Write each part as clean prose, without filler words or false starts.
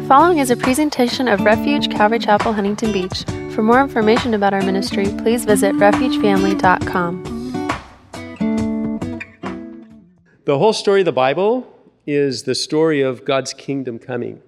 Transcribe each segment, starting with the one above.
following is a presentation of Refuge Calvary Chapel, Huntington Beach. For more information about our ministry, please visit refugefamily.com. The whole story of the Bible is the story of God's kingdom coming.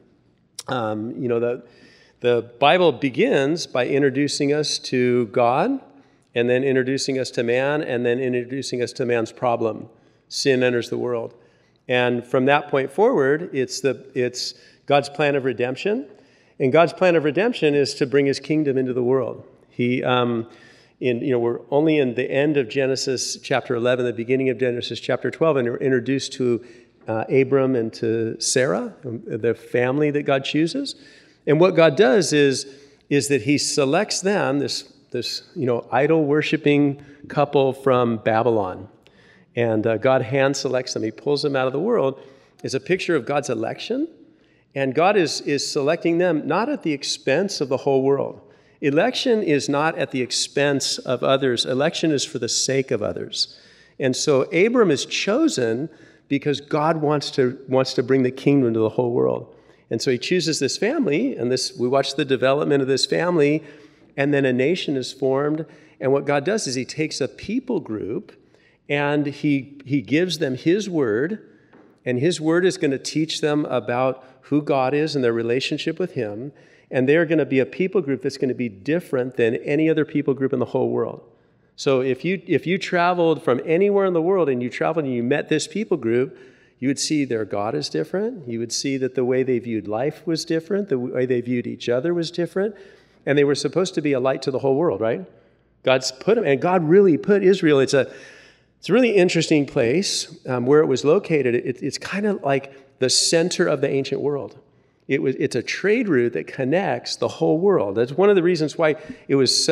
The Bible begins by introducing us to God, and then introducing us to man, and then introducing us to man's problem. Sin enters the world. And from that point forward, it's God's plan of redemption. And God's plan of redemption is to bring his kingdom into the world. We're only in the end of Genesis chapter 11, the beginning of Genesis chapter 12, and we're introduced to Abram and to Sarah, the family that God chooses. And what God does is that he selects them, this idol-worshiping couple from Babylon. And God hand selects them. He pulls them out of the world. It's a picture of God's election. And God is selecting them not at the expense of the whole world. Election is not at the expense of others. Election is for the sake of others. And so Abram is chosen because God wants to bring the kingdom to the whole world. And so he chooses this family, and we watch the development of this family, and then a nation is formed. And what God does is he takes a people group and he gives them his word, and his word is going to teach them about who God is and their relationship with him. And they're going to be a people group that's going to be different than any other people group in the whole world. So if you traveled from anywhere in the world and you met this people group, you would see their God is different. You would see that the way they viewed life was different. The way they viewed each other was different. And they were supposed to be a light to the whole world, right? God's put them, and God really put Israel. It's a really interesting place where it was located. It's kind of like the center of the ancient world. It's a trade route that connects the whole world. That's one of the reasons why it was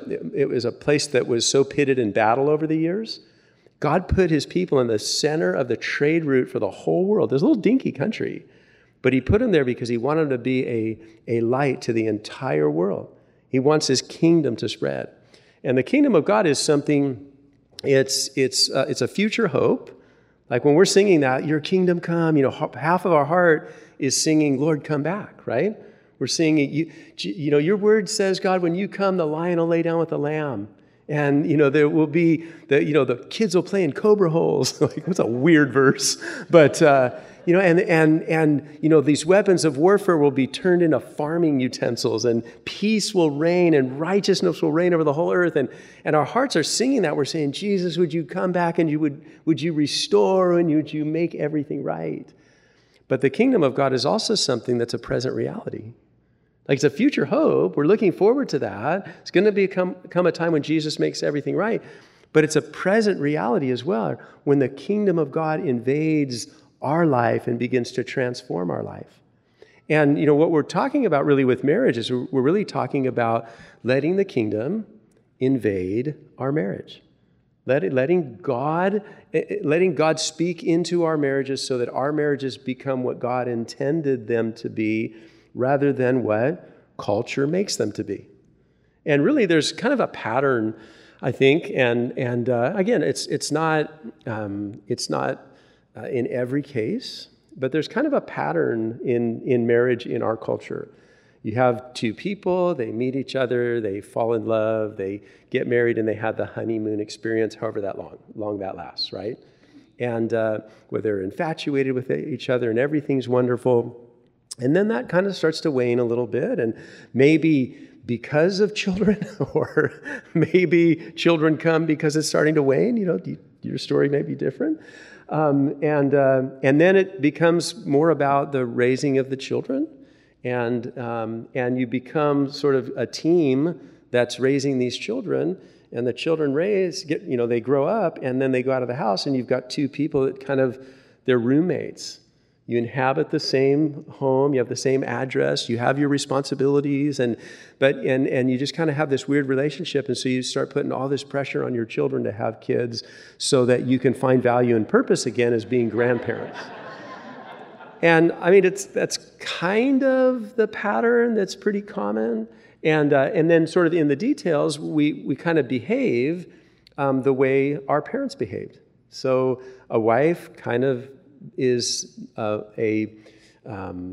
a place that was so pitted in battle over the years. God put his people in the center of the trade route for the whole world. This little dinky country, but he put them there because he wanted them to be a light to the entire world. He wants his kingdom to spread. And the kingdom of God is something, it's a future hope. Like when we're singing that, your kingdom come, half of our heart is singing, Lord, come back, right? We're singing, your word says, God, when you come, the lion will lay down with the lamb. And, there will be, the kids will play in cobra holes. Like, that's a weird verse. But, these weapons of warfare will be turned into farming utensils, and peace will reign, and righteousness will reign over the whole earth. And our hearts are singing that. We're saying, Jesus, would you come back, and would you restore, and would you make everything right? But the kingdom of God is also something that's a present reality. Like, it's a future hope. We're looking forward to that. It's going to become a time when Jesus makes everything right. But it's a present reality as well, when the kingdom of God invades our life and begins to transform our life. And, what we're talking about really with marriage is we're really talking about letting the kingdom invade our marriage. Letting God speak into our marriages so that our marriages become what God intended them to be, rather than what culture makes them to be. And really, there's kind of a pattern, I think, and again, it's not in every case, but there's kind of a pattern in marriage in our culture. You have two people, they meet each other, they fall in love, they get married, and they have the honeymoon experience, however that long that lasts, right? And where they're infatuated with each other and everything's wonderful. And then that kind of starts to wane a little bit, and maybe because of children, or maybe children come because it's starting to wane. Your story may be different. And then it becomes more about the raising of the children, and you become sort of a team that's raising these children, and the children they grow up, and then they go out of the house, and you've got two people that they're roommates. You inhabit the same home, you have the same address, you have your responsibilities, and you just kind of have this weird relationship, and so you start putting all this pressure on your children to have kids so that you can find value and purpose again as being grandparents. And I mean, that's kind of the pattern that's pretty common, and then sort of in the details, we kind of behave the way our parents behaved. So a wife kind of is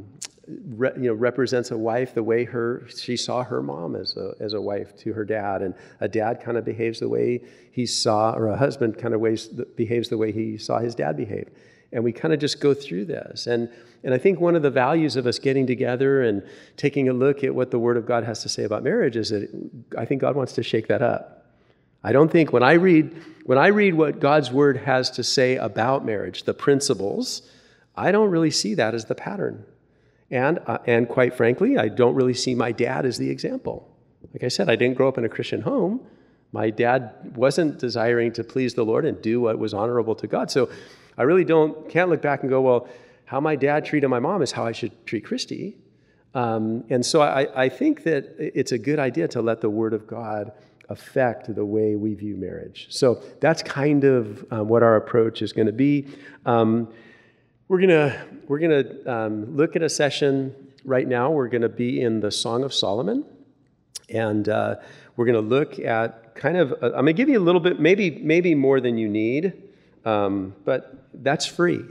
represents a wife the way she saw her mom as a wife to her dad, and a dad kind of behaves the way or a husband kind of behaves the way he saw his dad behave. And we kind of just go through this. And I think one of the values of us getting together and taking a look at what the Word of God has to say about marriage is that I think God wants to shake that up. I don't think when I read what God's Word has to say about marriage, the principles, I don't really see that as the pattern. And quite frankly, I don't really see my dad as the example. Like I said, I didn't grow up in a Christian home. My dad wasn't desiring to please the Lord and do what was honorable to God. So I really can't look back and go, well, how my dad treated my mom is how I should treat Christy. And so I think that it's a good idea to let the Word of God affect the way we view marriage. So that's kind of what our approach is going to be. We're gonna look at a session right now. We're going to be in the Song of Solomon, and we're going to look at kind of. I'm going to give you a little bit, maybe more than you need, but that's free,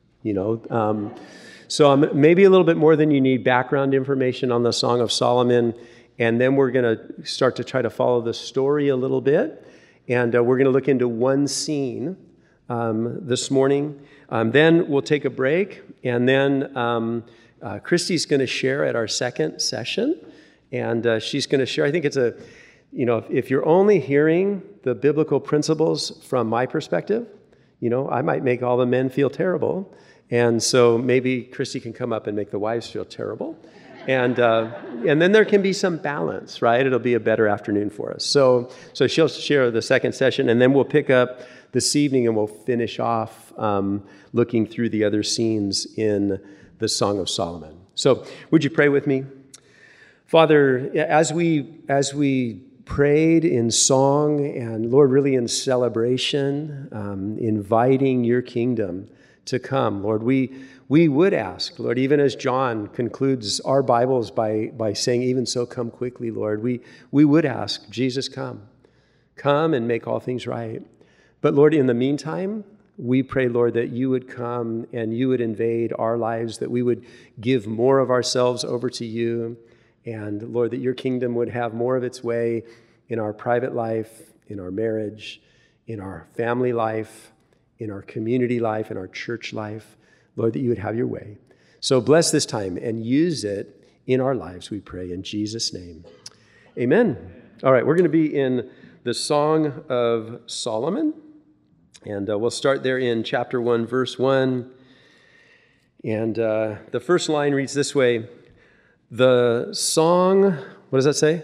So maybe a little bit more than you need background information on the Song of Solomon, and then we're going to start to try to follow the story a little bit, and we're going to look into one scene this morning. Then we'll take a break, and then Christy's going to share at our second session, and she's going to share. I think it's if you're only hearing the biblical principles from my perspective, I might make all the men feel terrible, and so maybe Christy can come up and make the wives feel terrible, and then there can be some balance, right? It'll be a better afternoon for us. So she'll share the second session, and then we'll pick up this evening, and we'll finish off looking through the other scenes in the Song of Solomon. So would you pray with me? Father, as we prayed in song and, Lord, really in celebration, inviting your kingdom to come, Lord, we would ask, Lord, even as John concludes our Bibles by saying, even so, come quickly, Lord, we would ask, Jesus, come and make all things right. But Lord, in the meantime, we pray, Lord, that you would come and you would invade our lives, that we would give more of ourselves over to you, and Lord, that your kingdom would have more of its way in our private life, in our marriage, in our family life, in our community life, in our church life. Lord, that you would have your way. So bless this time and use it in our lives, we pray, in Jesus' name. Amen. All right, we're going to be in the Song of Solomon. And we'll start there in chapter 1, verse 1. And the first line reads this way. The song, what does that say?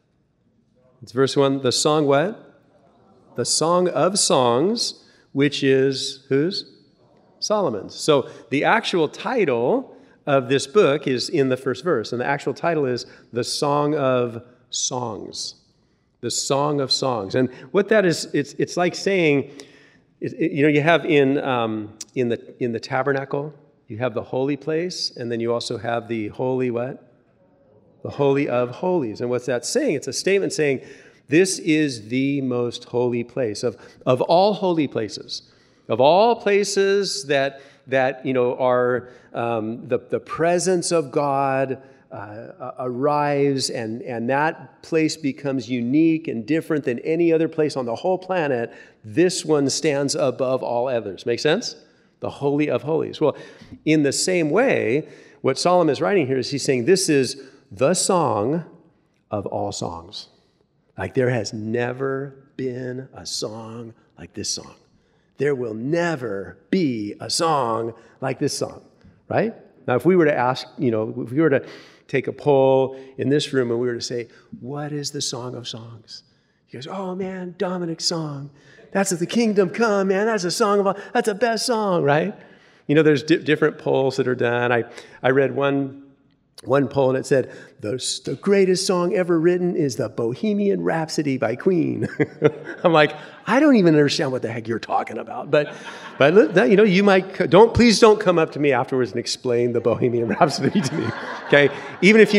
It's verse 1. The song what? The Song of Songs, which is whose? Solomon's. So the actual title of this book is in the first verse. And the actual title is The Song of Songs. The Song of Songs. And what that is, it's like saying, you have in the tabernacle, you have the holy place, and then you also have the holy what? The Holy of Holies. And what's that saying? It's a statement saying, this is the most holy place of all holy places, of all places that are the presence of God arrives, and that place becomes unique and different than any other place on the whole planet. This one stands above all others. Make sense? The Holy of Holies. Well, in the same way, what Solomon is writing here is he's saying this is the song of all songs. Like there has never been a song like this song. There will never be a song like this song, right? Now, if we were to ask, if we were to take a poll in this room and we were to say, what is the Song of Songs? He goes, oh man, Dominic's song. That's the Kingdom Come, man. That's a song that's the best song, right? There's different polls that are done. I read one poll and it said, the greatest song ever written is the Bohemian Rhapsody by Queen. I'm like, I don't even understand what the heck you're talking about. But you might, please don't come up to me afterwards and explain the Bohemian Rhapsody to me, okay? Even if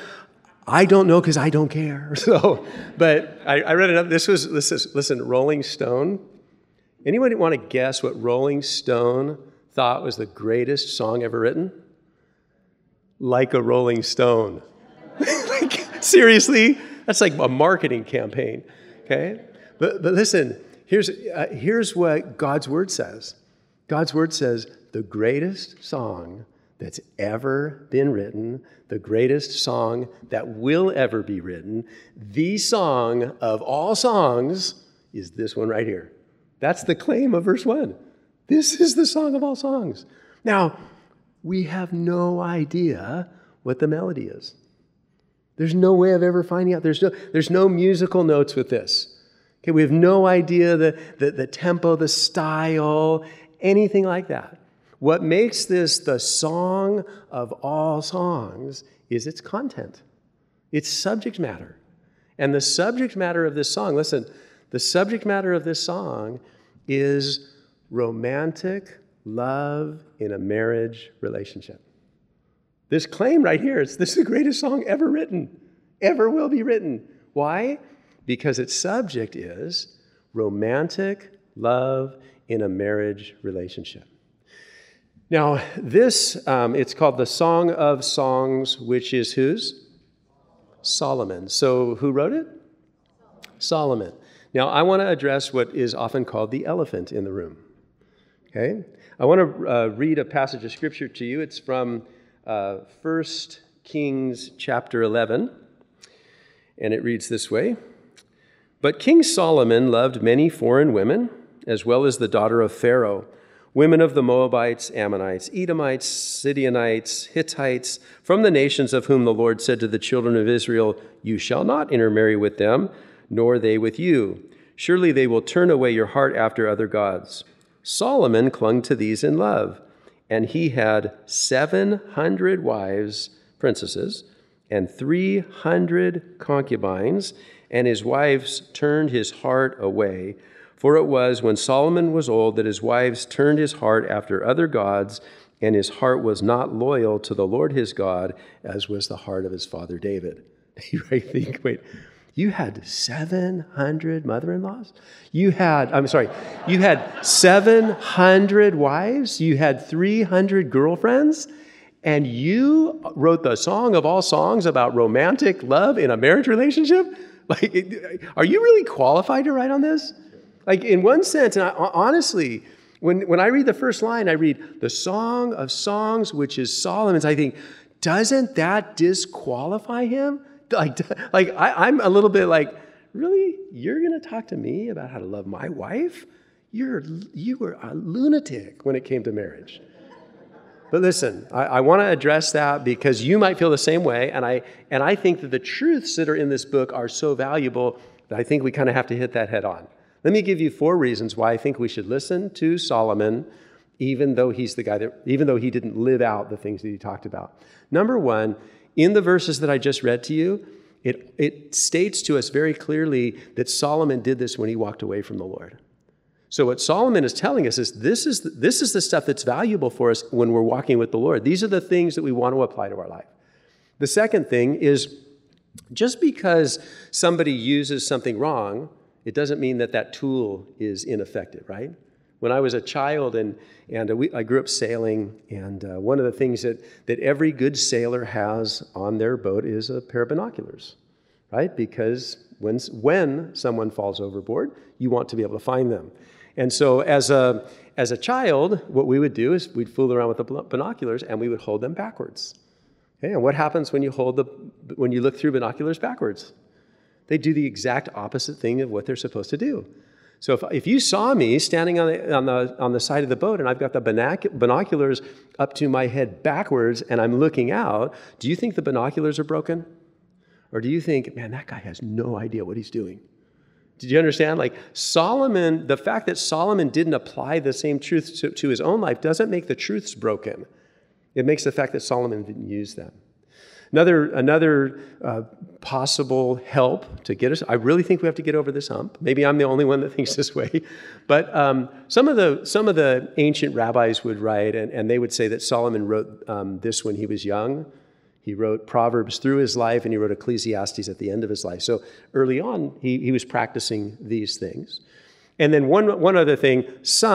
I don't know because I don't care. So, but I read another, listen, Rolling Stone. Anybody want to guess what Rolling Stone thought was the greatest song ever written? like a Rolling Stone. Like, seriously? That's like a marketing campaign, okay? But listen, here's what God's Word says. God's Word says the greatest song that's ever been written, the greatest song that will ever be written, the song of all songs is this one right here. That's the claim of verse 1. This is the song of all songs. Now, we have no idea what the melody is. There's no way of ever finding out. There's no musical notes with this. Okay, we have no idea the tempo, the style, anything like that. What makes this the song of all songs is its content, its subject matter. And the subject matter of this song, listen, the subject matter of this song is romantic love in a marriage relationship. This claim right here, this is the greatest song ever written, ever will be written. Why? Because its subject is romantic love in a marriage relationship. Now, this, it's called the Song of Songs, which is whose? Solomon. So who wrote it? Solomon. Now, I want to address what is often called the elephant in the room. Okay? I want to read a passage of Scripture to you. It's from 1 Kings chapter 11, and it reads this way. But King Solomon loved many foreign women, as well as the daughter of Pharaoh, women of the Moabites, Ammonites, Edomites, Sidonites, Hittites, from the nations of whom the Lord said to the children of Israel, you shall not intermarry with them, nor they with you. Surely they will turn away your heart after other gods. Solomon clung to these in love, and he had 700 wives, princesses, and 300 concubines, and his wives turned his heart away. For it was when Solomon was old that his wives turned his heart after other gods, and his heart was not loyal to the Lord his God, as was the heart of his father David. You think, wait, you had 700 mother-in-laws? You had 700 wives? You had 300 girlfriends? And you wrote the song of all songs about romantic love in a marriage relationship? Like, are you really qualified to write on this? Like, in one sense, and honestly, when I read the first line, I read the Song of Songs, which is Solomon's, I think, doesn't that disqualify him? I'm a little bit like, really? You're going to talk to me about how to love my wife? You were a lunatic when it came to marriage. But listen, I want to address that because you might feel the same way, and I think that the truths that are in this book are so valuable that I think we kind of have to hit that head on. Let me give you 4 reasons why I think we should listen to Solomon, even though he didn't live out the things that he talked about. Number 1, in the verses that I just read to you, it states to us very clearly that Solomon did this when he walked away from the Lord. So what Solomon is telling us is this is the stuff that's valuable for us when we're walking with the Lord. These are the things that we want to apply to our life. The second thing is just because somebody uses something wrong, it doesn't mean that tool is ineffective, right? When I was a child and I grew up sailing, and one of the things that every good sailor has on their boat is a pair of binoculars, right? Because when someone falls overboard, you want to be able to find them. And so as a child, what we would do is we'd fool around with the binoculars and we would hold them backwards. Okay? And what happens when you look through binoculars backwards? They do the exact opposite thing of what they're supposed to do. So if you saw me standing on the side of the boat and I've got the binoculars up to my head backwards and I'm looking out, do you think the binoculars are broken? Or do you think, man, that guy has no idea what he's doing? Did you understand? Like Solomon, the fact that Solomon didn't apply the same truths to his own life doesn't make the truths broken. It makes the fact that Solomon didn't use them. Another possible help to get us, I really think we have to get over this hump. Maybe I'm the only one that thinks this way. But some of the ancient rabbis would write, and they would say that Solomon wrote this when he was young. He wrote Proverbs through his life, and he wrote Ecclesiastes at the end of his life. So early on, he was practicing these things. And then one other thing,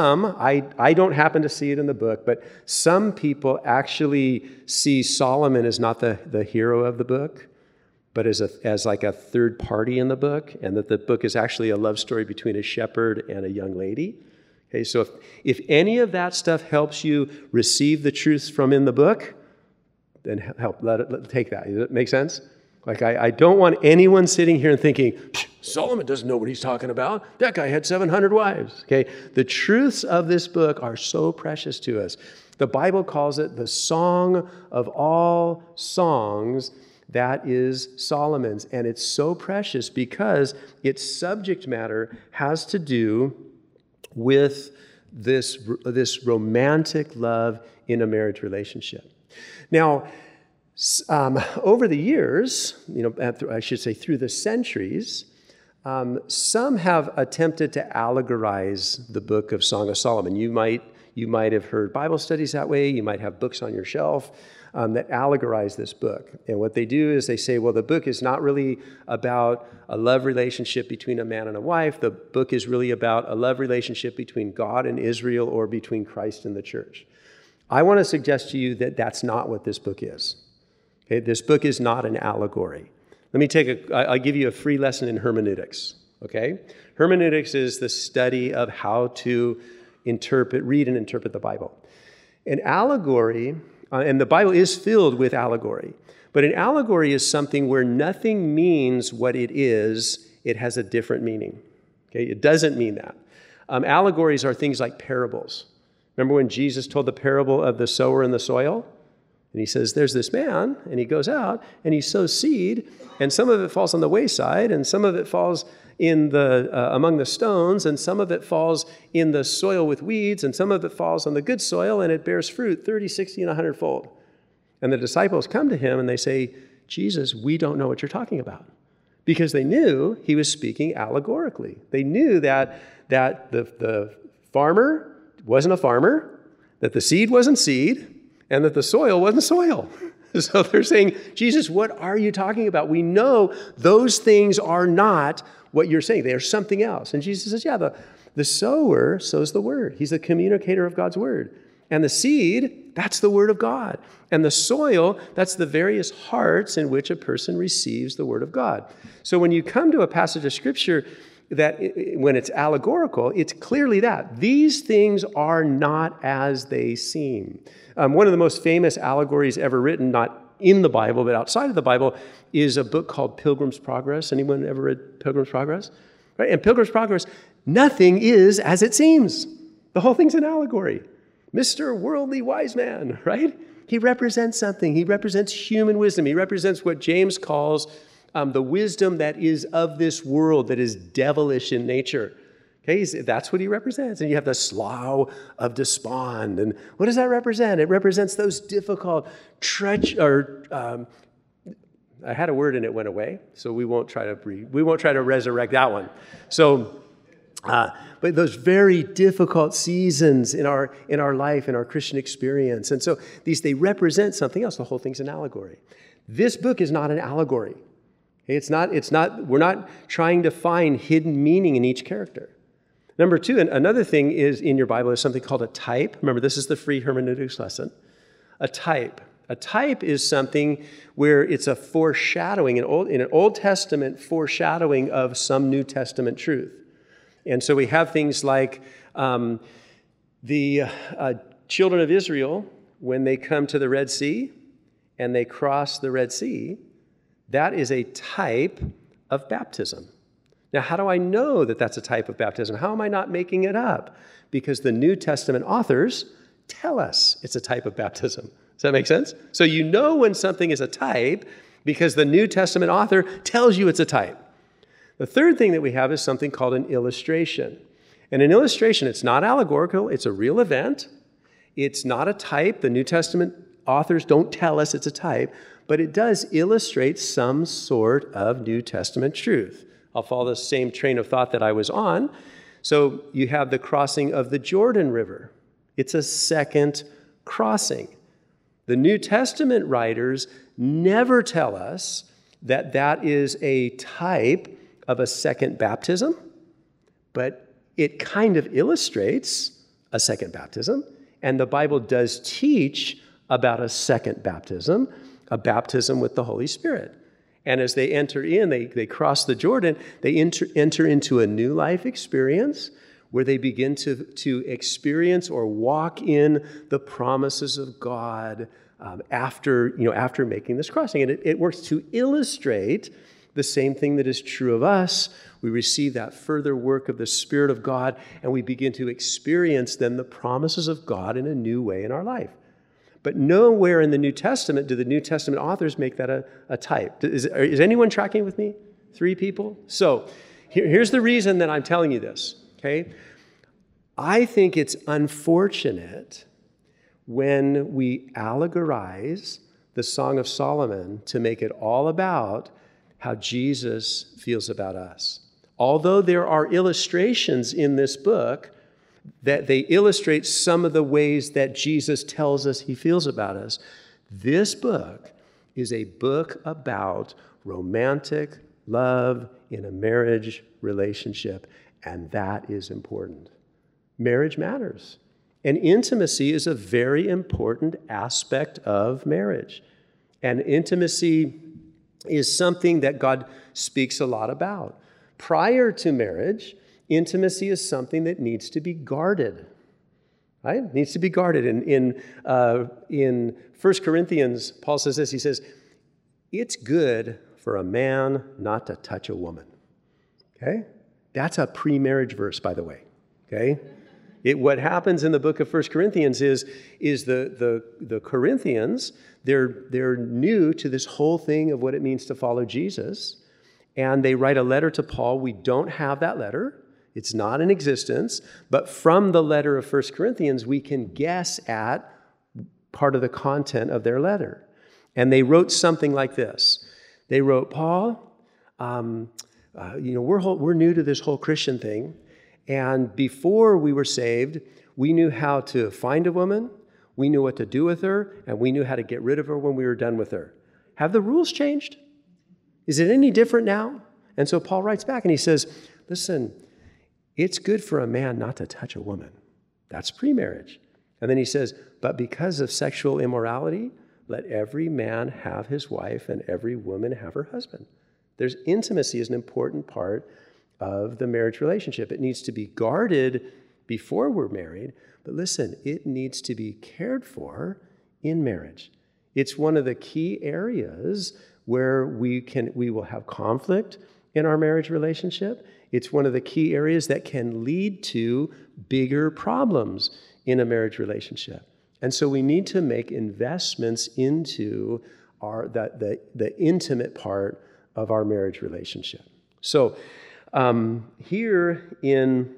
I don't happen to see it in the book, but some people actually see Solomon as not the hero of the book, but as like a third party in the book, and that the book is actually a love story between a shepherd and a young lady. Okay, so if any of that stuff helps you receive the truths from in the book, then let it take that. Does that make sense? Like, I don't want anyone sitting here and thinking, Solomon doesn't know what he's talking about. That guy had 700 wives. Okay, the truths of this book are so precious to us. The Bible calls it the song of all songs. That is Solomon's. And it's so precious because its subject matter has to do with this romantic love in a marriage relationship. Now, over the years, I should say through the centuries, some have attempted to allegorize the book of Song of Solomon. You might have heard Bible studies that way. You might have books on your shelf that allegorize this book. And what they do is they say, well, the book is not really about a love relationship between a man and a wife. The book is really about a love relationship between God and Israel, or between Christ and the church. I want to suggest to you that that's not what this book is. Okay, this book is not an allegory. Let me I'll give you a free lesson in hermeneutics. Okay, hermeneutics is the study of how to read and interpret the Bible. An allegory, and the Bible is filled with allegory, but an allegory is something where nothing means what it is. It has a different meaning. Okay, it doesn't mean that. Allegories are things like parables. Remember when Jesus told the parable of the sower and the soil? And he says, there's this man, and he goes out, and he sows seed, and some of it falls on the wayside, and some of it falls in among the stones, and some of it falls in the soil with weeds, and some of it falls on the good soil, and it bears fruit 30, 60, and 100-fold. And the disciples come to him, and they say, Jesus, we don't know what you're talking about. Because they knew he was speaking allegorically. They knew that the farmer wasn't a farmer, that the seed wasn't seed, and that the soil wasn't soil. So they're saying, Jesus, what are you talking about? We know those things are not what you're saying. They are something else. And Jesus says, yeah, the sower sows the word. He's the communicator of God's word. And the seed, that's the word of God. And the soil, that's the various hearts in which a person receives the word of God. So when you come to a passage of Scripture that when it's allegorical, it's clearly that. These things are not as they seem. One of the most famous allegories ever written, not in the Bible, but outside of the Bible, is a book called Pilgrim's Progress. Anyone ever read Pilgrim's Progress? Right? In Pilgrim's Progress, nothing is as it seems. The whole thing's an allegory. Mr. Worldly Wise Man, right? He represents something. He represents human wisdom. He represents what James calls the wisdom that is of this world, that is devilish in nature. Okay, that's what he represents. And you have the slough of despond. And what does that represent? It represents those difficult I had a word and it went away, so we won't try to resurrect that one. So, but those very difficult seasons in our life, in our Christian experience. And so they represent something else. The whole thing's an allegory. This book is not an allegory. It's not, we're not trying to find hidden meaning in each character. Number two, and another thing is in your Bible is something called a type. Remember, this is the free hermeneutics lesson. A type. A type is something where it's a foreshadowing, in an Old Testament foreshadowing of some New Testament truth. And so we have things like the children of Israel, when they come to the Red Sea and they cross the Red Sea, that is a type of baptism. Now, how do I know that that's a type of baptism? How am I not making it up? Because the New Testament authors tell us it's a type of baptism. Does that make sense? So you know when something is a type because the New Testament author tells you it's a type. The third thing that we have is something called an illustration. And an illustration, it's not allegorical, it's a real event. It's not a type. The New Testament authors don't tell us it's a type, but it does illustrate some sort of New Testament truth. I'll follow the same train of thought that I was on. So you have the crossing of the Jordan River. It's a second crossing. The New Testament writers never tell us that that is a type of a second baptism, but it kind of illustrates a second baptism, and the Bible does teach about a second baptism, a baptism with the Holy Spirit. And as they enter in, they cross the Jordan, they enter into a new life experience where they begin to experience or walk in the promises of God after making this crossing. And it works to illustrate the same thing that is true of us. We receive that further work of the Spirit of God, and we begin to experience then the promises of God in a new way in our life. But nowhere in the New Testament do the New Testament authors make that a type. Is anyone tracking with me? 3 people? So here's the reason that I'm telling you this, okay? I think it's unfortunate when we allegorize the Song of Solomon to make it all about how Jesus feels about us. Although there are illustrations in this book that they illustrate some of the ways that Jesus tells us he feels about us, this book is a book about romantic love in a marriage relationship, and that is important. Marriage matters. And intimacy is a very important aspect of marriage. And intimacy is something that God speaks a lot about. Prior to marriage, intimacy is something that needs to be guarded, right? It needs to be guarded. In 1 Corinthians, Paul says this. He says, it's good for a man not to touch a woman, okay? That's a pre-marriage verse, by the way, okay? What happens in the book of 1 Corinthians is the Corinthians, they're new to this whole thing of what it means to follow Jesus, and they write a letter to Paul. We don't have that letter. It's not in existence, but from the letter of 1 Corinthians, we can guess at part of the content of their letter. And they wrote something like this. They wrote, Paul, we're new to this whole Christian thing, and before we were saved, we knew how to find a woman, we knew what to do with her, and we knew how to get rid of her when we were done with her. Have the rules changed? Is it any different now? And so Paul writes back and he says, listen, it's good for a man not to touch a woman. That's pre-marriage. And then he says, but because of sexual immorality, let every man have his wife and every woman have her husband. There's intimacy is an important part of the marriage relationship. It needs to be guarded before we're married, but listen, it needs to be cared for in marriage. It's one of the key areas where we will have conflict in our marriage relationship. It's one of the key areas that can lead to bigger problems in a marriage relationship. And so we need to make investments into the intimate part of our marriage relationship. So here in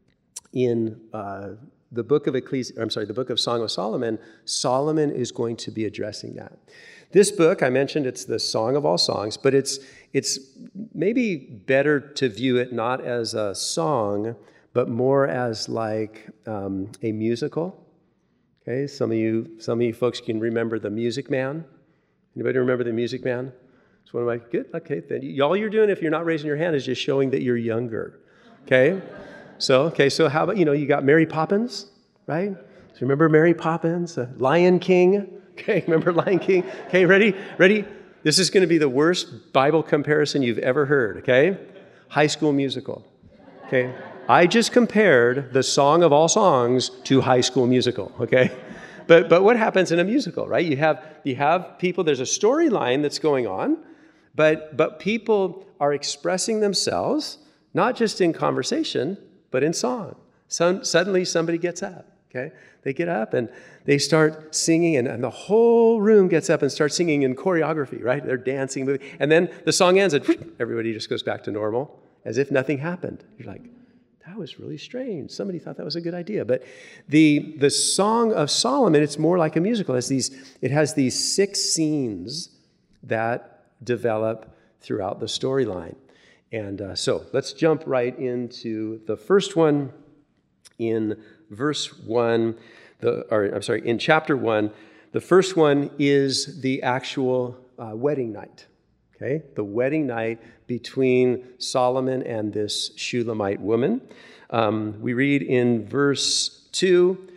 the book of the book of Song of Solomon, Solomon is going to be addressing that. This book, I mentioned, it's the Song of All Songs, but it's maybe better to view it not as a song, but more as like a musical. Okay, some of you folks can remember The Music Man. Anybody remember The Music Man? It's one of my good. Okay, then all you're doing if you're not raising your hand is just showing that you're younger. Okay, so how about you got Mary Poppins, right? So remember Mary Poppins, Lion King. Okay, remember Lion King? Okay, ready? This is going to be the worst Bible comparison you've ever heard, okay? High School Musical, okay? I just compared the Song of All Songs to High School Musical, okay? But what happens in a musical, right? You have people, there's a storyline that's going on, but people are expressing themselves, not just in conversation, but in song. Suddenly somebody gets up, okay? They get up and they start singing, and the whole room gets up and starts singing in choreography, right? They're dancing, and then the song ends, and everybody just goes back to normal, as if nothing happened. You're like, that was really strange. Somebody thought that was a good idea. But the Song of Solomon, it's more like a musical. It has these 6 scenes that develop throughout the storyline. And so let's jump right into the first one in verse 1. In chapter 1. The first one is the actual wedding night. Okay, the wedding night between Solomon and this Shulamite woman. We read in verse 2,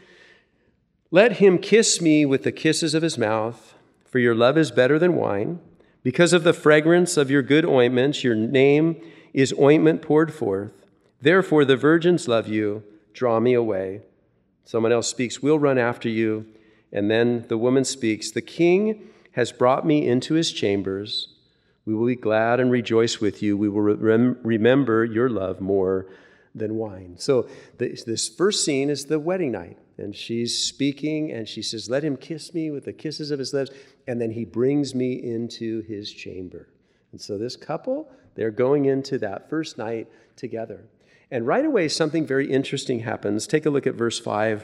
"Let him kiss me with the kisses of his mouth, for your love is better than wine. Because of the fragrance of your good ointments, your name is ointment poured forth. Therefore the virgins love you. Draw me away." Someone else speaks, "We'll run after you." And then the woman speaks, "The king has brought me into his chambers. We will be glad and rejoice with you. We will remember your love more than wine." So this first scene is the wedding night. And she's speaking, and she says, "Let him kiss me with the kisses of his lips." And then he brings me into his chamber. And so this couple, they're going into that first night together. And right away, something very interesting happens. Take a look at verse 5.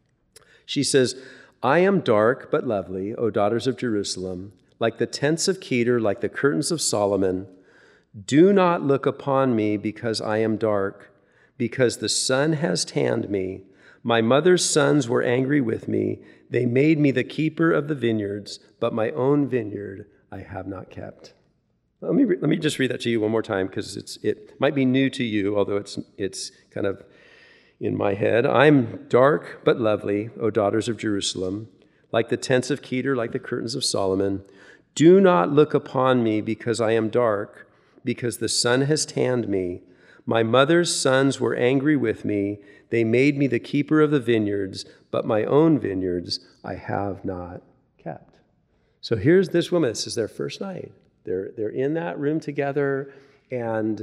She says, "I am dark but lovely, O daughters of Jerusalem, like the tents of Kedar, like the curtains of Solomon. Do not look upon me because I am dark, because the sun has tanned me. My mother's sons were angry with me. They made me the keeper of the vineyards, but my own vineyard I have not kept." Let me just read that to you one more time, because it might be new to you, although it's kind of in my head. "I'm dark but lovely, O daughters of Jerusalem, like the tents of Kedar, like the curtains of Solomon. Do not look upon me because I am dark, because the sun has tanned me. My mother's sons were angry with me. They made me the keeper of the vineyards, but my own vineyards I have not kept." So here's this woman. This is their first night. They're in that room together, and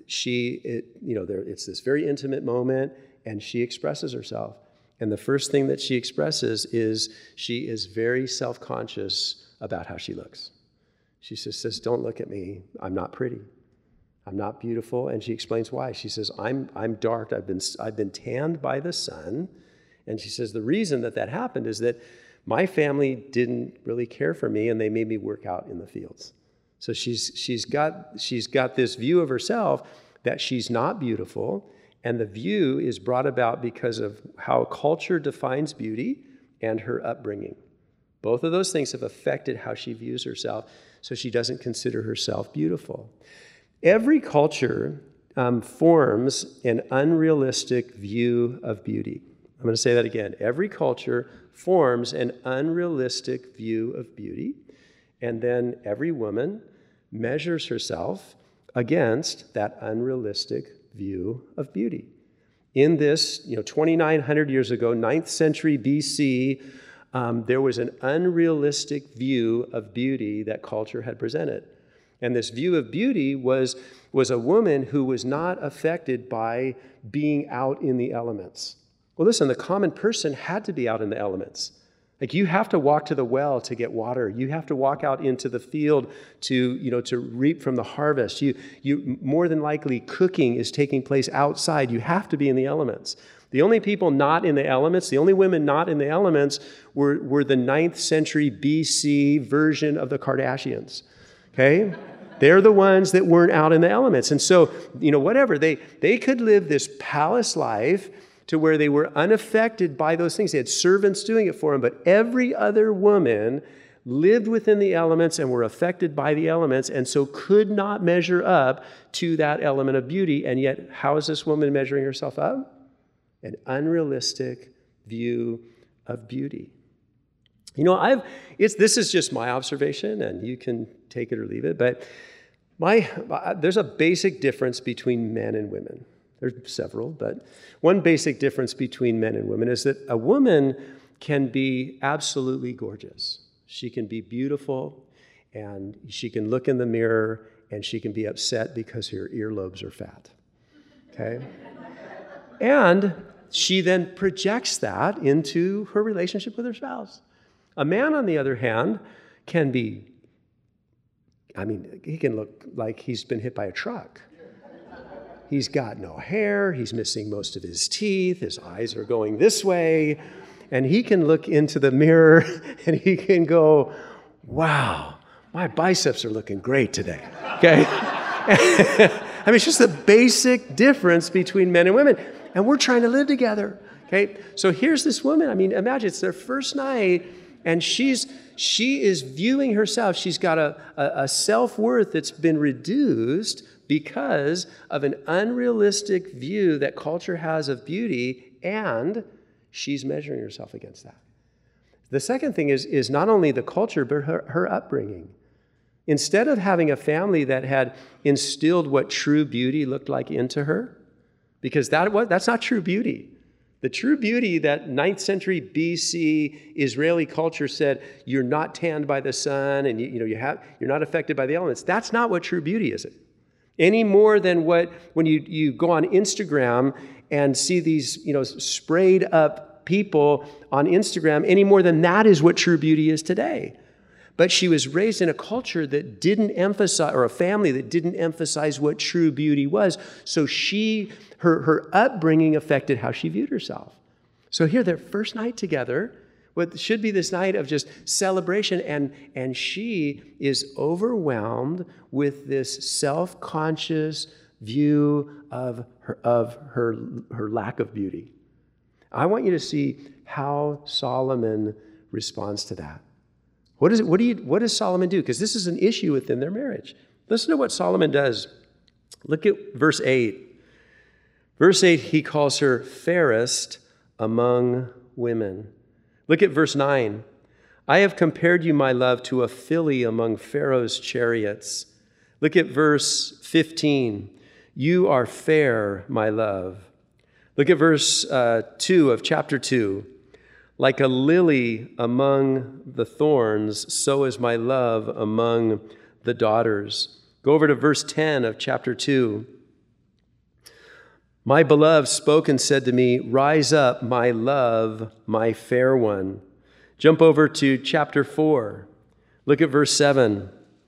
it's this very intimate moment, and she expresses herself. And the first thing that she expresses is she is very self-conscious about how she looks. She says, "Don't look at me. I'm not pretty. I'm not beautiful." And she explains why. She says, I'm dark. I've been tanned by the sun. And she says the reason that happened is that my family didn't really care for me, and they made me work out in the fields. So she's got this view of herself that she's not beautiful, and the view is brought about because of how culture defines beauty and her upbringing. Both of those things have affected how she views herself, so she doesn't consider herself beautiful. Every culture forms an unrealistic view of beauty. I'm going to say that again. Every culture forms an unrealistic view of beauty, and then every woman measures herself against that unrealistic view of beauty. In this, 2,900 years ago, 9th century BC, there was an unrealistic view of beauty that culture had presented. And this view of beauty was a woman who was not affected by being out in the elements. Well, listen, the common person had to be out in the elements. Like, you have to walk to the well to get water. You have to walk out into the field to reap from the harvest. You more than likely, cooking is taking place outside. You have to be in the elements. The only people not in the elements, the only women not in the elements were the 9th century BC version of the Kardashians. Okay? They're the ones that weren't out in the elements. And so, whatever, they could live this palace life to where they were unaffected by those things. They had servants doing it for them, but every other woman lived within the elements and were affected by the elements, and so could not measure up to that element of beauty. And yet, how is this woman measuring herself up? An unrealistic view of beauty. This is just my observation, and you can take it or leave it, but there's a basic difference between men and women. There's several, but one basic difference between men and women is that a woman can be absolutely gorgeous. She can be beautiful, and she can look in the mirror, and she can be upset because her earlobes are fat. Okay? And she then projects that into her relationship with her spouse. A man, on the other hand, can be, he can look like he's been hit by a truck. He's got no hair, he's missing most of his teeth, his eyes are going this way, and he can look into the mirror and he can go, "Wow, my biceps are looking great today." Okay? It's just the basic difference between men and women, and we're trying to live together. Okay? So here's this woman, imagine it's their first night, And she is viewing herself. She's got a self-worth that's been reduced because of an unrealistic view that culture has of beauty, and she's measuring herself against that. The second thing is not only the culture, but her upbringing. Instead of having a family that had instilled what true beauty looked like into her, because that's not true beauty. The true beauty that 9th century BC Israeli culture said, you're not tanned by the sun and you're not affected by the elements. That's not what true beauty is. Any more than when you go on Instagram and see these sprayed up people on Instagram, any more than that is what true beauty is today. But she was raised in a culture that didn't emphasize, or a family that didn't emphasize what true beauty was. So her upbringing affected how she viewed herself. So here, their first night together, what should be this night of just celebration, and she is overwhelmed with this self-conscious view of her lack of beauty. I want you to see how Solomon responds to that. What does Solomon do? Because this is an issue within their marriage. Listen to what Solomon does. Look at verse 8. Verse 8, he calls her fairest among women. Look at verse 9. I have compared you, my love, to a filly among Pharaoh's chariots. Look at verse 15. You are fair, my love. Look at verse 2 of chapter 2. Like a lily among the thorns, so is my love among the daughters. Go over to verse 10 of chapter 2. My beloved spoke and said to me, rise up, my love, my fair one. Jump over to chapter 4. Look at verse 7.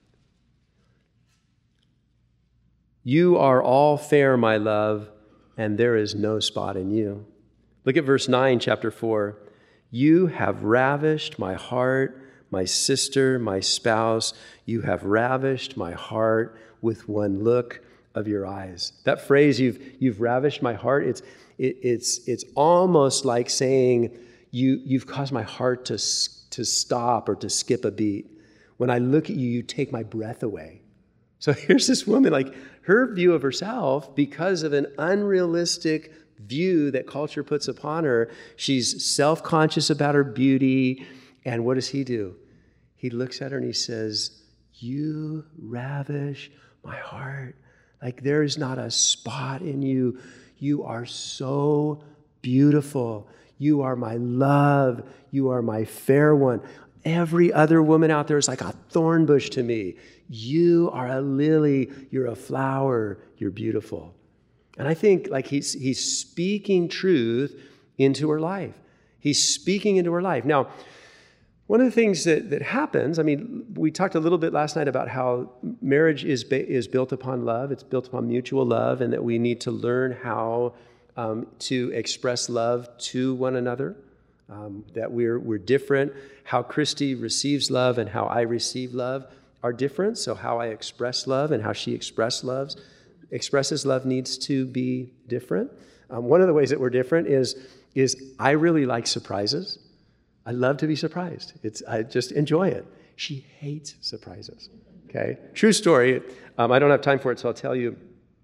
You are all fair, my love, and there is no spot in you. Look at verse 9, chapter 4. You have ravished my heart, my sister, my spouse. You have ravished my heart with one look of your eyes. That phrase, you've ravished my heart, it's almost like saying you've caused my heart to stop or to skip a beat. When I look at you, you take my breath away. So here's this woman, like her view of herself, because of an unrealistic view that culture puts upon her, she's self-conscious about her beauty. And what does he do? He looks at her and he says, you ravish my heart. Like there is not a spot in you. You are so beautiful. You are my love. You are my fair one. Every other woman out there is like a thorn bush to me. You are a lily. You're a flower. You're beautiful. And I think like he's speaking truth into her life. He's speaking into her life. Now, one of the things that happens, I mean, we talked a little bit last night about how marriage is built upon love. It's built upon mutual love, and that we need to learn how to express love to one another, that we're different. How Christy receives love and how I receive love are different. So how I express love and how she expresses love needs to be different. One of the ways that we're different is I really like surprises. I love to be surprised. I just enjoy it. She hates surprises. Okay, true story. I don't have time for it, so I'll tell you.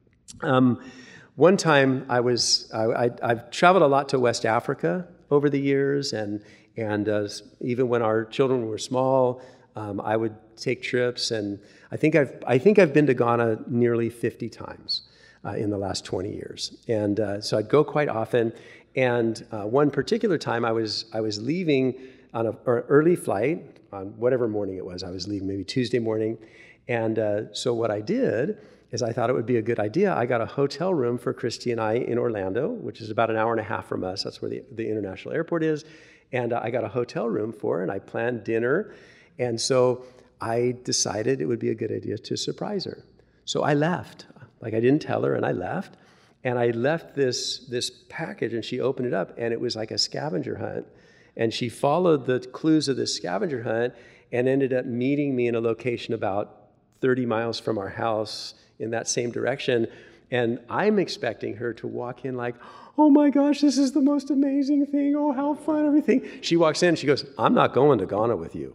One time I've traveled a lot to West Africa over the years, and even when our children were small, I would take trips, and I think I've been to Ghana nearly 50 times in the last 20 years, and so I'd go quite often. And one particular time, I was leaving on an early flight on whatever morning it was. I was leaving maybe Tuesday morning, and so what I did is I thought it would be a good idea. I got a hotel room for Christy and I in Orlando, which is about an hour and a half from us. That's where the international airport is. And I got a hotel room for her, and I planned dinner. And so I decided it would be a good idea to surprise her. So I left. Like, I didn't tell her, and I left. And I left this package, and she opened it up, and it was like a scavenger hunt. And she followed the clues of this scavenger hunt and ended up meeting me in a location about 30 miles from our house in that same direction. And I'm expecting her to walk in like, oh my gosh, this is the most amazing thing. Oh, how fun, everything. She walks in and she goes, I'm not going to Ghana with you.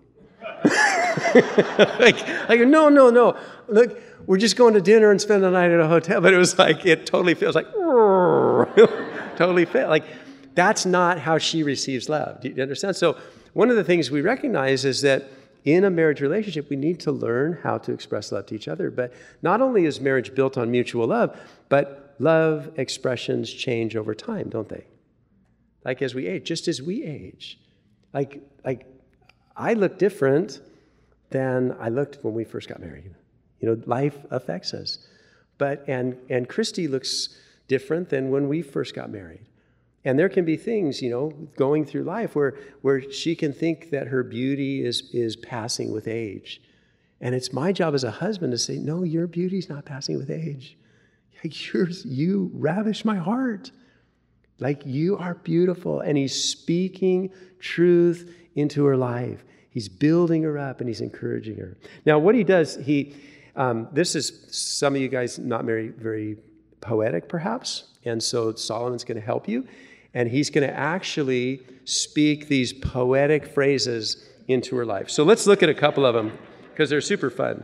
like, no. Look, we're just going to dinner and spend the night at a hotel. But it was like, it totally feels like, totally fit. Like, that's not how she receives love. Do you understand? So one of the things we recognize is that in a marriage relationship, we need to learn how to express love to each other. But not only is marriage built on mutual love, but love expressions change over time, don't they? Like as we age, just as we age. Like I look different than I looked when we first got married. You know, life affects us. And Christy looks different than when we first got married. And there can be things, you know, going through life where she can think that her beauty is passing with age. And it's my job as a husband to say, no, your beauty's not passing with age. Like you ravish my heart. Like you are beautiful. And he's speaking truth into her life. He's building her up and he's encouraging her. Now, what he does, this is some of you guys not very poetic, perhaps. And so Solomon's going to help you. And he's going to actually speak these poetic phrases into her life. So let's look at a couple of them because they're super fun.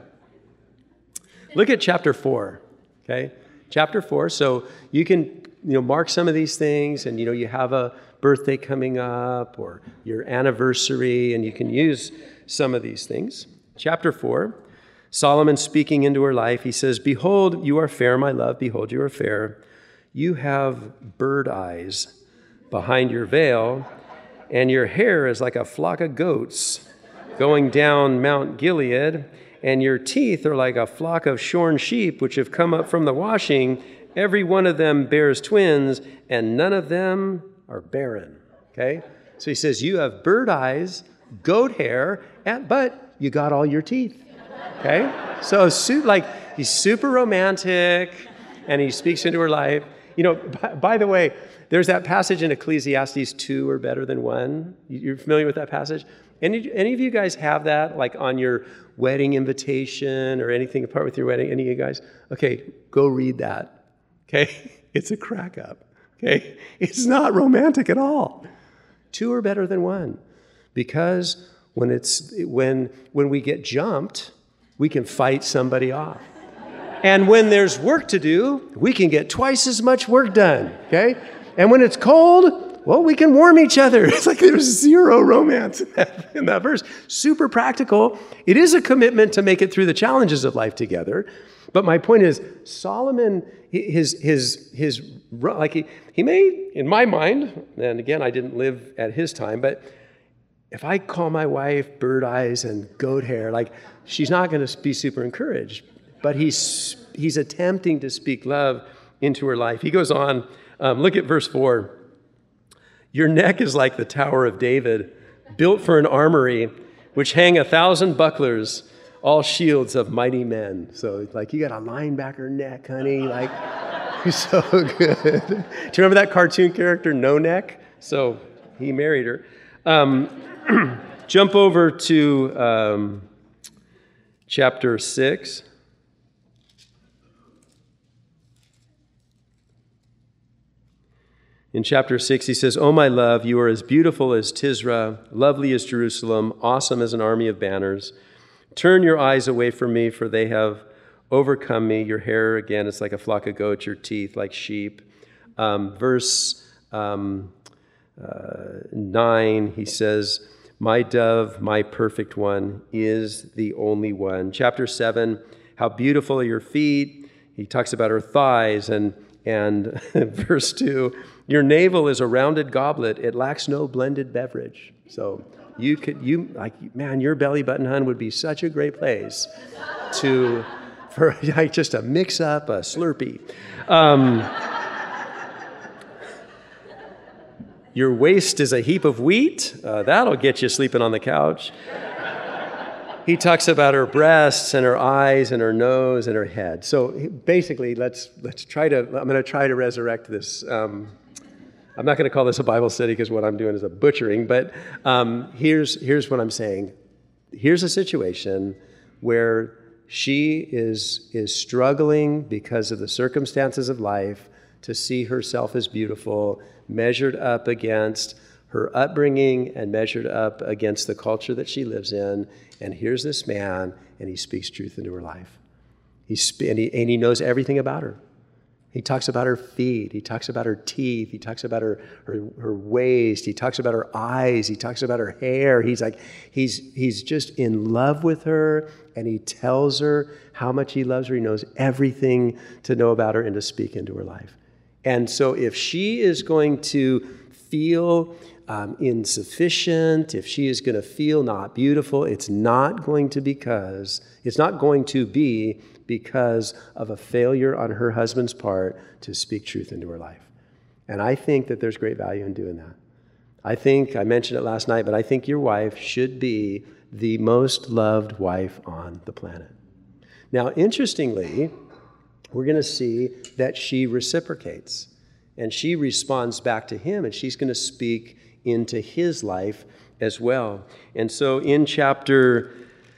Look at chapter 4, okay? Chapter 4. So you can, mark some of these things, and, you have a birthday coming up or your anniversary, and you can use some of these things. Chapter 4, Solomon speaking into her life, he says, "Behold, you are fair, my love. Behold, you are fair. You have bird eyes behind your veil, and your hair is like a flock of goats going down Mount Gilead, and your teeth are like a flock of shorn sheep which have come up from the washing. Every one of them bears twins, and none of them are barren." Okay? So he says, you have bird eyes, goat hair, but you got all your teeth. Okay? So he's super romantic, and he speaks into her life. By the way, there's that passage in Ecclesiastes, 2 are better than 1. You're familiar with that passage? Any of you guys have that, like on your wedding invitation or anything apart with your wedding? Any of you guys? Okay, go read that. Okay? It's a crack up. Okay? It's not romantic at all. 2 are better than 1. Because when we get jumped, we can fight somebody off. And when there's work to do, we can get twice as much work done, okay? And when it's cold, well, we can warm each other. It's like there's zero romance in that verse. Super practical. It is a commitment to make it through the challenges of life together. But my point is, Solomon, he may, in my mind, and again, I didn't live at his time, but if I call my wife bird eyes and goat hair, she's not going to be super encouraged. But he's attempting to speak love into her life. He goes on, look at verse 4. "Your neck is like the Tower of David, built for an armory, which hang 1,000 bucklers, all shields of mighty men." So you got a linebacker neck, honey. You're so good. Do you remember that cartoon character, No Neck? So he married her. Jump over to chapter 6. In chapter 6, he says, "O my love, you are as beautiful as Tisra, lovely as Jerusalem, awesome as an army of banners. Turn your eyes away from me, for they have overcome me. Your hair, again, is like a flock of goats, your teeth like sheep." Verse 9, he says, "My dove, my perfect one, is the only one." Chapter 7, "How beautiful are your feet." He talks about her thighs, and verse 2, "Your navel is a rounded goblet. It lacks no blended beverage." So your belly button, hun, would be such a great place for just a mix up a Slurpee. "Your waist is a heap of wheat." That'll get you sleeping on the couch. He talks about her breasts and her eyes and her nose and her head. So basically, I'm going to try to resurrect this. I'm not going to call this a Bible study because what I'm doing is a butchering, but here's what I'm saying. Here's a situation where She is struggling because of the circumstances of life to see herself as beautiful, measured up against her upbringing and measured up against the culture that she lives in. And here's this man, and he speaks truth into her life. And he knows everything about her. He talks about her feet. He talks about her teeth. He talks about her waist. He talks about her eyes. He talks about her hair. He's just in love with her, and he tells her how much he loves her. He knows everything to know about her and to speak into her life. And so if she is going to feel insufficient, if she is going to feel not beautiful, it's not going to be because of a failure on her husband's part to speak truth into her life. And I think that there's great value in doing that. I mentioned it last night, but I think your wife should be the most loved wife on the planet. Now, interestingly, we're going to see that she reciprocates, and she responds back to him, and she's going to speak into his life as well. And so in chapter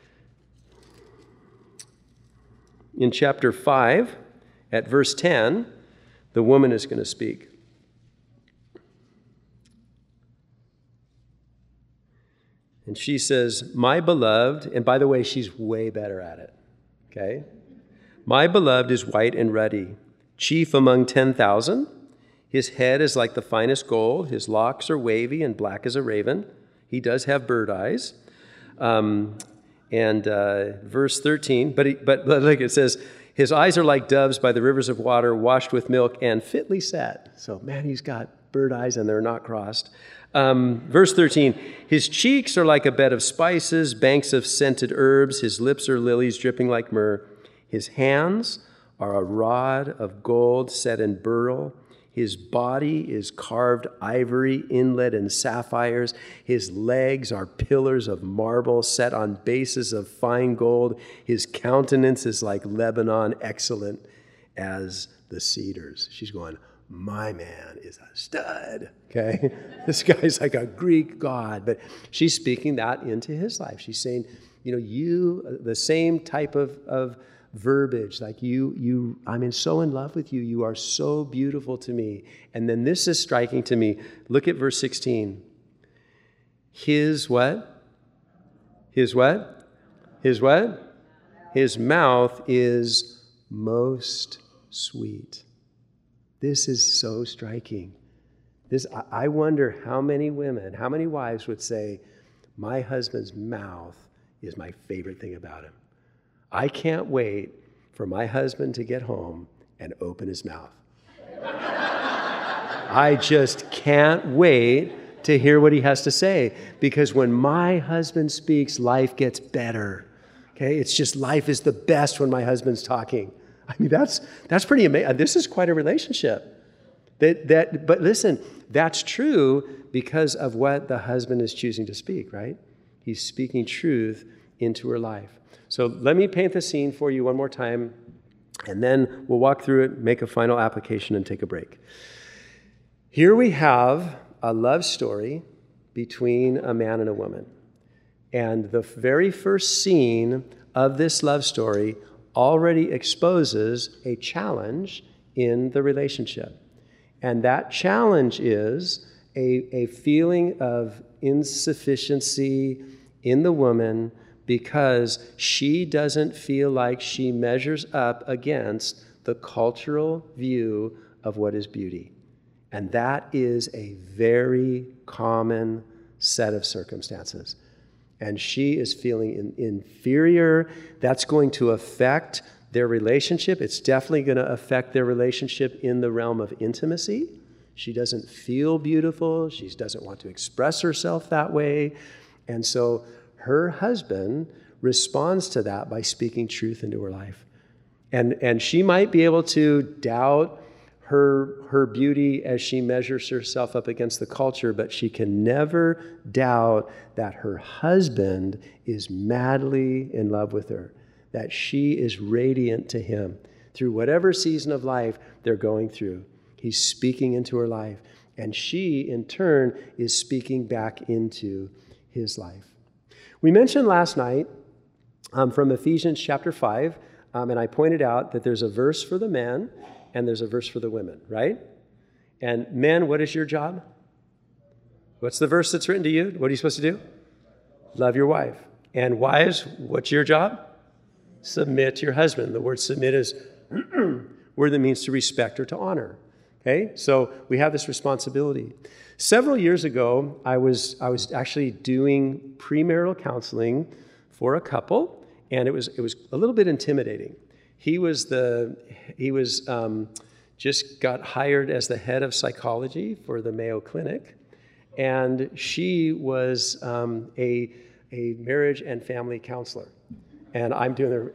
5, at verse 10, the woman is going to speak. And she says, "My beloved," and by the way, she's way better at it, okay? "My beloved is white and ruddy, chief among 10,000. His head is like the finest gold. His locks are wavy and black as a raven. He does have bird eyes." Verse 13, but like it says, "His eyes are like doves by the rivers of water, washed with milk and fitly set." So, man, he's got bird eyes and they're not crossed. Verse 13, "His cheeks are like a bed of spices, banks of scented herbs. His lips are lilies dripping like myrrh. His hands are a rod of gold set in beryl. His body is carved ivory, inlet, and sapphires. His legs are pillars of marble set on bases of fine gold. His countenance is like Lebanon, excellent as the cedars." She's going, my man is a stud, okay? This guy's like a Greek god. But she's speaking that into his life. She's saying, the same type of verbiage, like I'm so in love with you. You are so beautiful to me. And then this is striking to me. Look at verse 16. His what? His what? His what? His mouth is most sweet. This is so striking. I wonder how many wives would say, my husband's mouth is my favorite thing about him. I can't wait for my husband to get home and open his mouth. I just can't wait to hear what he has to say, because when my husband speaks, life gets better. Okay? It's just life is the best when my husband's talking. I mean, that's pretty amazing. This is quite a relationship. But listen, that's true because of what the husband is choosing to speak, right? He's speaking truth into her life. So let me paint the scene for you one more time, and then we'll walk through it, make a final application, and take a break. Here we have a love story between a man and a woman. And the very first scene of this love story already exposes a challenge in the relationship. And that challenge is a feeling of insufficiency in the woman because she doesn't feel like she measures up against the cultural view of what is beauty. And that is a very common set of circumstances. And she is feeling inferior. That's going to affect their relationship. It's definitely going to affect their relationship in the realm of intimacy. She doesn't feel beautiful. She doesn't want to express herself that way. And so her husband responds to that by speaking truth into her life. And she might be able to doubt her beauty as she measures herself up against the culture, but she can never doubt that her husband is madly in love with her, that she is radiant to him through whatever season of life they're going through. He's speaking into her life, and she, in turn, is speaking back into his life. We mentioned last night from Ephesians chapter 5, and I pointed out that there's a verse for the men and there's a verse for the women, right? And men, what is your job? What's the verse that's written to you? What are you supposed to do? Love your wife. And wives, what's your job? Submit to your husband. The word submit is a word that means to respect or to honor. Okay, so we have this responsibility. Several years ago, I was actually doing premarital counseling for a couple, and it was a little bit intimidating. He just got hired as the head of psychology for the Mayo Clinic, and she was a marriage and family counselor, and I'm doing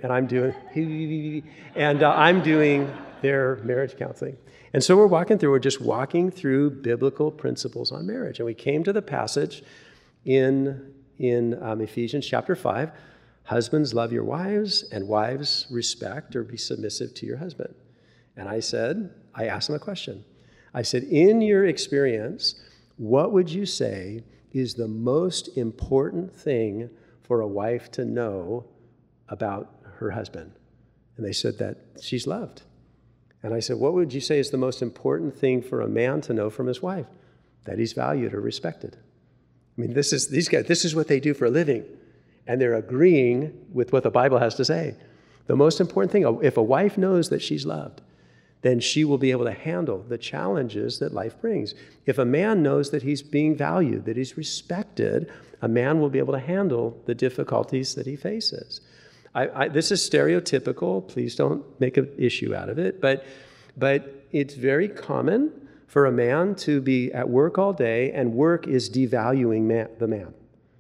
their marriage counseling. And so we're just walking through biblical principles on marriage. And we came to the passage in Ephesians chapter 5, husbands, love your wives, and wives, respect or be submissive to your husband. And I asked him a question. I said, in your experience, what would you say is the most important thing for a wife to know about her husband? And they said that she's loved. And I said, what would you say is the most important thing for a man to know from his wife? That he's valued or respected. I mean, this is what they do for a living. And they're agreeing with what the Bible has to say. The most important thing, if a wife knows that she's loved, then she will be able to handle the challenges that life brings. If a man knows that he's being valued, that he's respected, a man will be able to handle the difficulties that he faces. This is stereotypical. Please don't make an issue out of it. But it's very common for a man to be at work all day, and work is devaluing the man.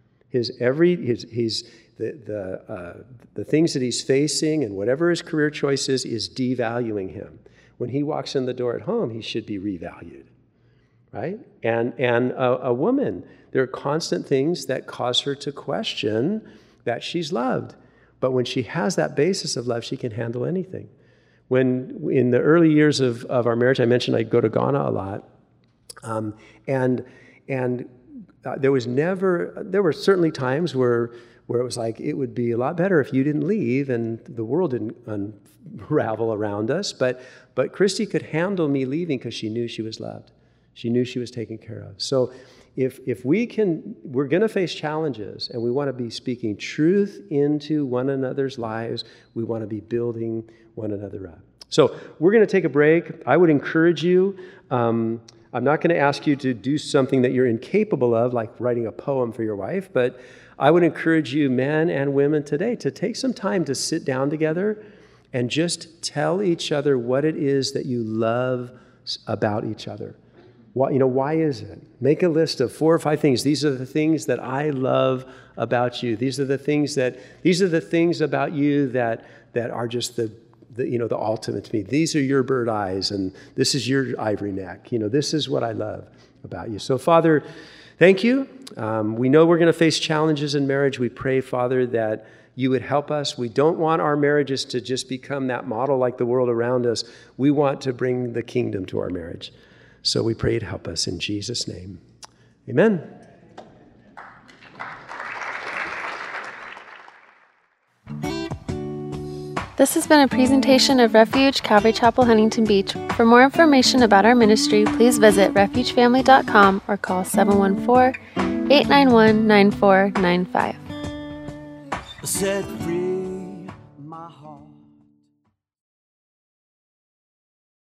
The things that he's facing and whatever his career choice is devaluing him. When he walks in the door at home, he should be revalued, right? And a woman, there are constant things that cause her to question that she's loved. But when she has that basis of love, she can handle anything. When in the early years of our marriage, I mentioned I'd go to Ghana a lot, and there were certainly times where it was like it would be a lot better if you didn't leave and the world didn't unravel around us. But Christy could handle me leaving because she knew she was loved. She knew she was taken care of. So if we're going to face challenges, and we want to be speaking truth into one another's lives. We want to be building one another up. So we're going to take a break. I would encourage you, I'm not going to ask you to do something that you're incapable of, like writing a poem for your wife, but I would encourage you, men and women today, to take some time to sit down together and just tell each other what it is that you love about each other. Why is it? Make a list of 4 or 5 things. These are the things that I love about you. These are the things about you that are just the ultimate to me. These are your bird eyes, and this is your ivory neck. This is what I love about you. So, Father, thank you. We know we're going to face challenges in marriage. We pray, Father, that you would help us. We don't want our marriages to just become that model like the world around us. We want to bring the kingdom to our marriage. So we pray to help us in Jesus' name. Amen. This has been a presentation of Refuge Calvary Chapel, Huntington Beach. For more information about our ministry, please visit refugefamily.com or call 714-891-9495. Set free.